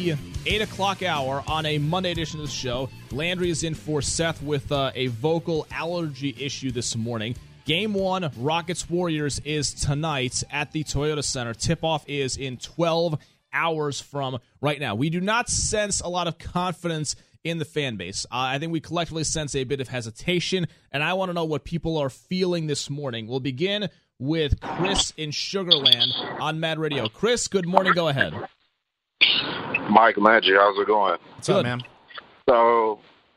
the 8 o'clock hour on a Monday edition of the show. Landry is in for Seth with a vocal allergy issue this morning. Game 1, Rockets-Warriors, is tonight at the Toyota Center. Tip-off is in 12 hours from right now. We do not sense a lot of confidence in the fan base. I think we collectively sense a bit of hesitation, and I want to know what people are feeling this morning. We'll begin with Chris in Sugar Land on Mad Radio. Chris, good morning. Go ahead. Mike Landry, how's it going? What's up, man? So,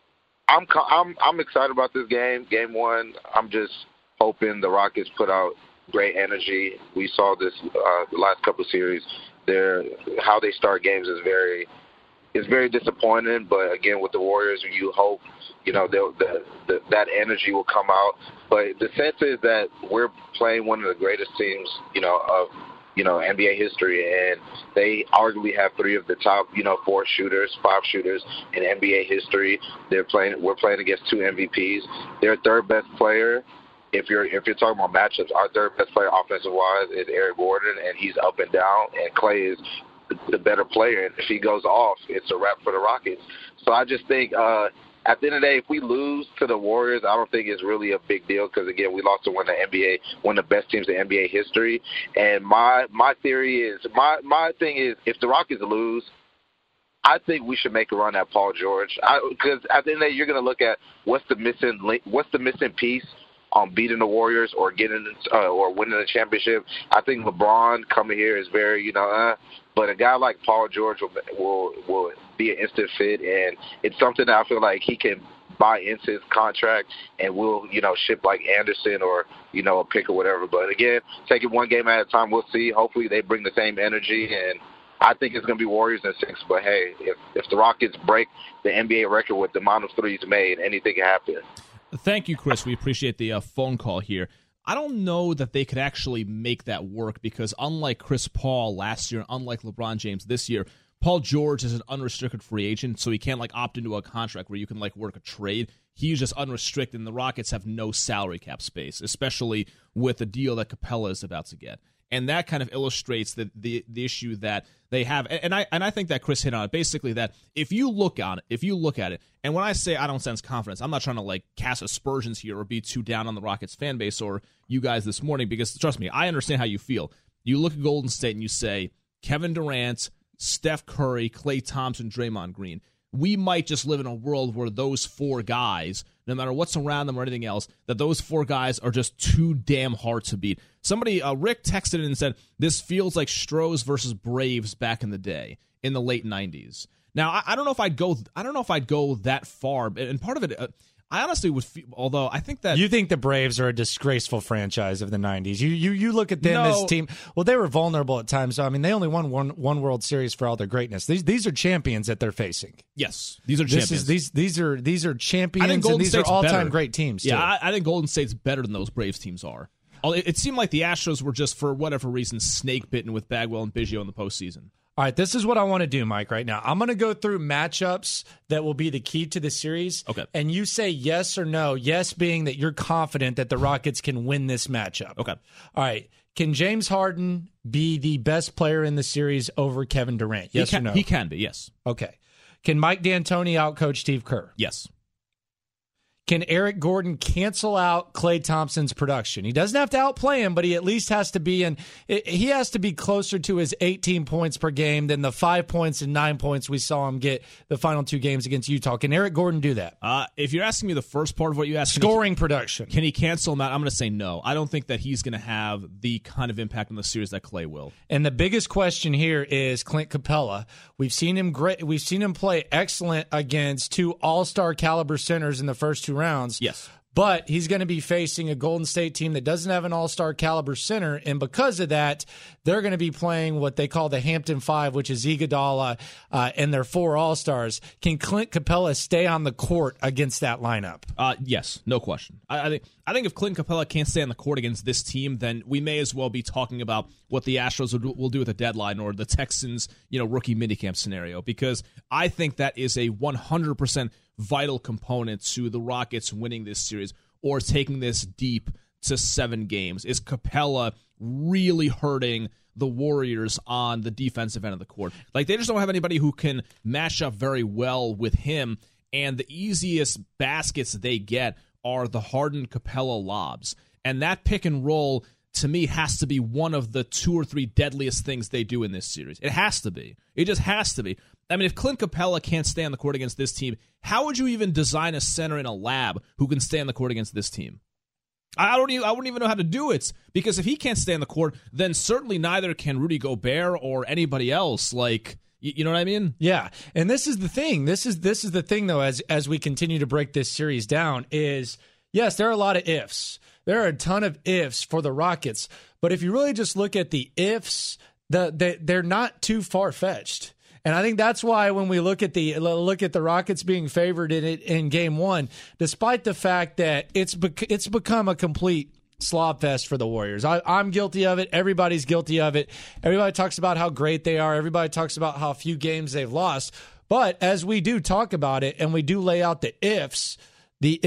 I'm excited about this game. Game 1. I'm just hoping the Rockets put out great energy. We saw this the last couple of series. How they start games is very disappointing. But again, with the Warriors, you hope that energy will come out. But the sense is that we're playing one of the greatest teams, of NBA history, and they arguably have 3 of the top, 4 shooters, 5 shooters in NBA history. We're playing against 2 MVPs. Their third best player, if you're talking about matchups, our third best player offensive wise is Eric Gordon, and he's up and down, and Clay is the better player. And if he goes off, it's a wrap for the Rockets. So I just think at the end of the day, if we lose to the Warriors, I don't think it's really a big deal because, again, we lost to one of the best teams in NBA history. And my theory is, my thing is, if the Rockets lose, I think we should make a run at Paul George. Because at the end of the day, you're going to look at what's the missing piece on beating the Warriors or or winning the championship. I think LeBron coming here is very, but a guy like Paul George will be an instant fit, and it's something that I feel like he can buy into his contract, and we'll, ship like Anderson or, a pick or whatever. But again, take it one game at a time. We'll see. Hopefully they bring the same energy, and I think it's going to be Warriors in 6. But hey, if the Rockets break the NBA record with the amount of threes made, anything can happen. Thank you, Chris. We appreciate the phone call here. I don't know that they could actually make that work because unlike Chris Paul last year, unlike LeBron James this year, Paul George is an unrestricted free agent, so he can't opt into a contract where you can work a trade. He's just unrestricted, and the Rockets have no salary cap space, especially with the deal that Capella is about to get. And that kind of illustrates the issue that they have. And I think that Chris hit on it. Basically, that if you look at it, and when I say I don't sense confidence, I'm not trying to cast aspersions here or be too down on the Rockets fan base or you guys this morning, because trust me, I understand how you feel. You look at Golden State and you say Kevin Durant, Steph Curry, Klay Thompson, Draymond Green. We might just live in a world where those 4 guys, no matter what's around them or anything else, that those 4 guys are just too damn hard to beat. Somebody, Rick texted in and said, this feels like Stros versus Braves back in the day, in the late 90s. Now, I don't know if I'd go that far, and part of it, I honestly would feel, although I think that... You think the Braves are a disgraceful franchise of the 90s. You look at them as a team... Well, they were vulnerable at times. So, they only won one World Series for all their greatness. These are champions that they're facing. Yes, these are champions. These are champions, and these are all-time great teams, too. Yeah, I think Golden State's better than those Braves teams are. It seemed like the Astros were just, for whatever reason, snake-bitten with Bagwell and Biggio in the postseason. All right, this is what I want to do, Mike, right now. I'm going to go through matchups that will be the key to the series. Okay. And you say yes or no, yes being that you're confident that the Rockets can win this matchup. Okay. All right. Can James Harden be the best player in the series over Kevin Durant? Yes or no? He can be, yes. Okay. Can Mike D'Antoni outcoach Steve Kerr? Yes. Can Eric Gordon cancel out Klay Thompson's production? He doesn't have to outplay him, but he at least has to be he has to be closer to his 18 points per game than the 5 points and 9 points we saw him get the final 2 games against Utah. Can Eric Gordon do that? If you're asking me the first part of what you asked, scoring production, can he cancel him out? I'm going to say no. I don't think that he's going to have the kind of impact on the series that Klay will. And the biggest question here is Clint Capella. We've seen him great. We've seen him play excellent against 2 all-star caliber centers in the first 2 rounds. Yes. But he's going to be facing a Golden State team that doesn't have an all-star caliber center, and because of that, they're going to be playing what they call the Hampton Five, which is Iguodala and their 4 all-stars. Can Clint Capella stay on the court against that lineup? Yes, no question. I think if Clint Capella can't stay on the court against this team, then we may as well be talking about what the Astros will do at the deadline or the Texans, rookie minicamp scenario, because I think that is a 100% vital component to the Rockets winning this series or taking this deep to 7 games? Is Capella really hurting the Warriors on the defensive end of the court? Like, they just don't have anybody who can match up very well with him, and the easiest baskets they get are the Harden Capella lobs. And that pick and roll, to me, has to be one of the 2 or 3 deadliest things they do in this series. It has to be. It just has to be. I mean, if Clint Capella can't stay on the court against this team, how would you even design a center in a lab who can stay on the court against this team? I wouldn't even know how to do it, because if he can't stay on the court, then certainly neither can Rudy Gobert or anybody else. Like, you know what I mean? Yeah, and this is the thing. This is the thing, though, as we continue to break this series down, is, yes, there are a lot of ifs. There are a ton of ifs for the Rockets, but if you really just look at the ifs, they're not too far-fetched. And I think that's why when we look at the Rockets being favored in Game 1, despite the fact that it's become a complete slob fest for the Warriors. I'm guilty of it. Everybody's guilty of it. Everybody talks about how great they are. Everybody talks about how few games they've lost. But as we do talk about it and we do lay out the ifs, the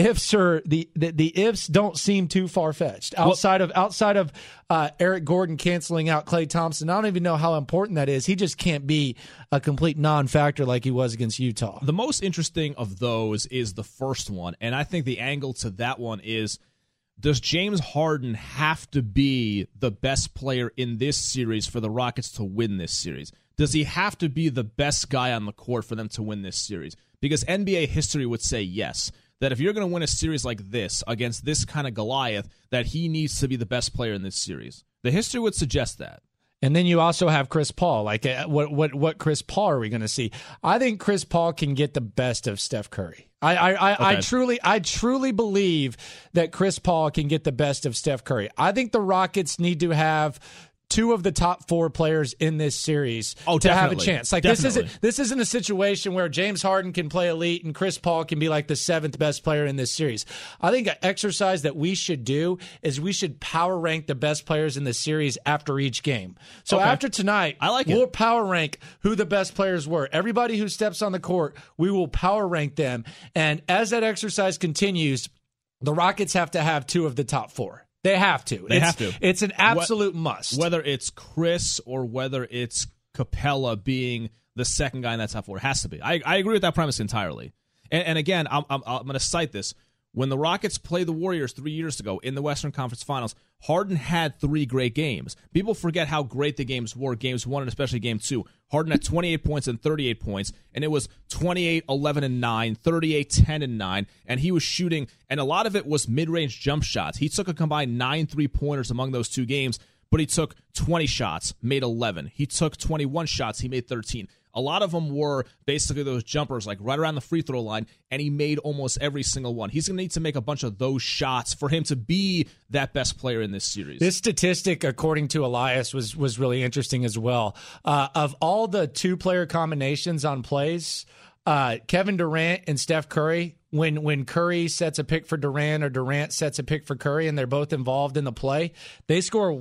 ifs don't seem too far-fetched. Outside of Eric Gordon canceling out Klay Thompson, I don't even know how important that is. He just can't be a complete non-factor like he was against Utah. The most interesting of those is the first one, and I think the angle to that one is, does James Harden have to be the best player in this series for the Rockets to win this series? Does he have to be the best guy on the court for them to win this series? Because NBA history would say yes, that if you're going to win a series like this against this kind of Goliath, that he needs to be the best player in this series. The history would suggest that. And then you also have Chris Paul. Like, what Chris Paul are we going to see? I think Chris Paul can get the best of Steph Curry. I truly believe that Chris Paul can get the best of Steph Curry. I think the Rockets need to have 2 of the top 4 players in this series to have a chance. Like, this isn't a situation where James Harden can play elite and Chris Paul can be like the 7th best player in this series. I think an exercise that we should do is we should power rank the best players in the series after each game. So after tonight, we'll power rank who the best players were. Everybody who steps on the court, we will power rank them. And as that exercise continues, the Rockets have to have 2 of the top 4. They have to. It's an absolute must. Whether it's Chris or whether it's Capella being the second guy in that top 4, it has to be. I agree with that premise entirely. And again, I'm going to cite this. When the Rockets played the Warriors 3 years ago in the Western Conference Finals, Harden had 3 great games. People forget how great the games were, Games 1 and especially Game 2. Harden had 28 points and 38 points, and it was 28, 11, and 9, 38, 10, and 9, and he was shooting, and a lot of it was mid-range jump shots. He took a combined 9 3-pointers among those 2 games, but he took 20 shots, made 11. He took 21 shots, he made 13. A lot of them were basically those jumpers, like right around the free throw line, and he made almost every single one. He's going to need to make a bunch of those shots for him to be that best player in this series. This statistic, according to Elias, was really interesting as well. Of all the 2-player combinations on plays, Kevin Durant and Steph Curry, when Curry sets a pick for Durant or Durant sets a pick for Curry and they're both involved in the play, they score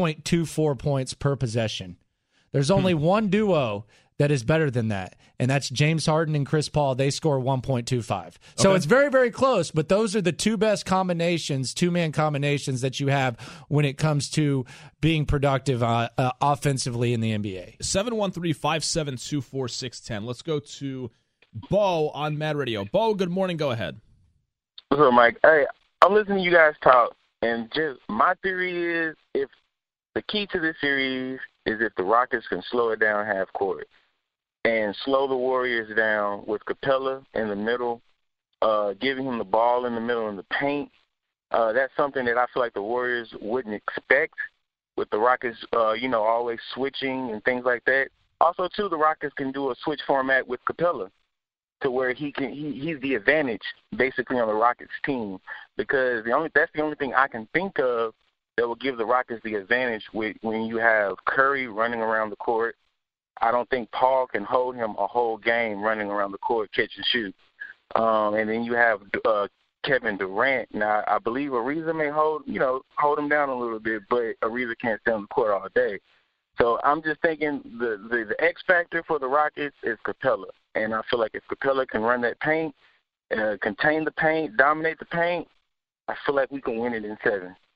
1.24 points per possession. There's only one duo that is better than that, and that's James Harden and Chris Paul. They score 1.25. So it's very, very close, but those are the 2 best combinations, 2-man combinations that you have when it comes to being productive offensively in the NBA. 713-572-4610. Let's go to Bo on Mad Radio. Bo, good morning. Go ahead. What's up, Mike? Hey, I'm listening to you guys talk, and just my theory is if the key to this series is if the Rockets can slow it down half court and slow the Warriors down with Capella in the middle, giving him the ball in the middle in the paint. That's something that I feel like the Warriors wouldn't expect with the Rockets, always switching and things like that. Also, too, the Rockets can do a switch format with Capella to where he's the advantage basically on the Rockets team, because that's the only thing I can think of that will give the Rockets the advantage when you have Curry running around the court. I don't think Paul can hold him a whole game running around the court, catch and shoot. And then you have Kevin Durant. Now, I believe Ariza may hold him down a little bit, but Ariza can't stay on the court all day. So I'm just thinking the X factor for the Rockets is Capella. And I feel like if Capella can run that paint, contain the paint, dominate the paint, I feel like we can win it in 7.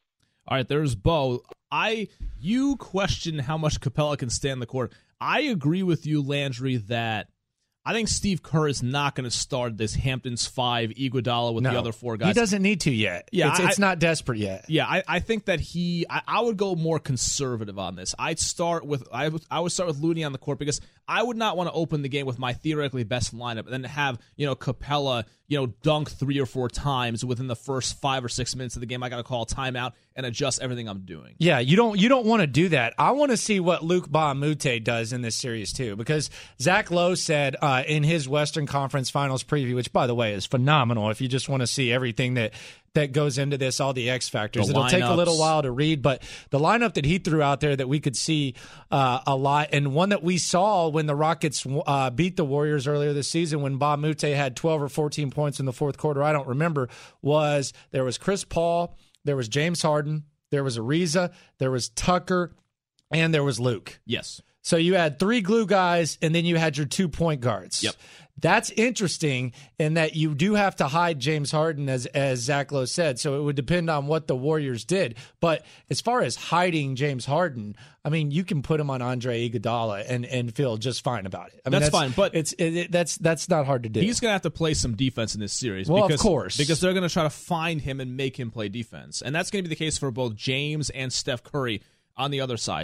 All right, there's Bo. You question how much Capella can stand the court. I agree with you, Landry, that I think Steve Kerr is not going to start this Hamptons 5 Iguodala with the other 4 guys. He doesn't need to yet. Yeah, it's not desperate yet. Yeah, I think that I would go more conservative on this. I would start with Looney on the court because I would not want to open the game with my theoretically best lineup and then have Capella dunk 3 or 4 times within the first 5 or 6 minutes of the game. I got to call a timeout and adjust everything I'm doing. Yeah, you don't want to do that. I want to see what Luke Bahamute does in this series too, because Zach Lowe said in his Western Conference Finals preview, which by the way is phenomenal if you just want to see everything that goes into this, all the X factors. It'll take a little while to read, but the lineup that he threw out there that we could see a lot, and one that we saw when the Rockets beat the Warriors earlier this season when Bahamute had 12 or 14 points in the fourth quarter, I don't remember, there was Chris Paul, there was James Harden, there was Ariza, there was Tucker, and there was Luke. Yes. So you had 3 glue guys, and then you had your 2 point guards. Yep. That's interesting in that you do have to hide James Harden, as Zach Lowe said. So it would depend on what the Warriors did. But as far as hiding James Harden, I mean, you can put him on Andre Iguodala and feel just fine about it. I mean, that's fine, but that's not hard to do. He's going to have to play some defense in this series. Well, of course. Because they're going to try to find him and make him play defense. And that's going to be the case for both James and Steph Curry on the other side.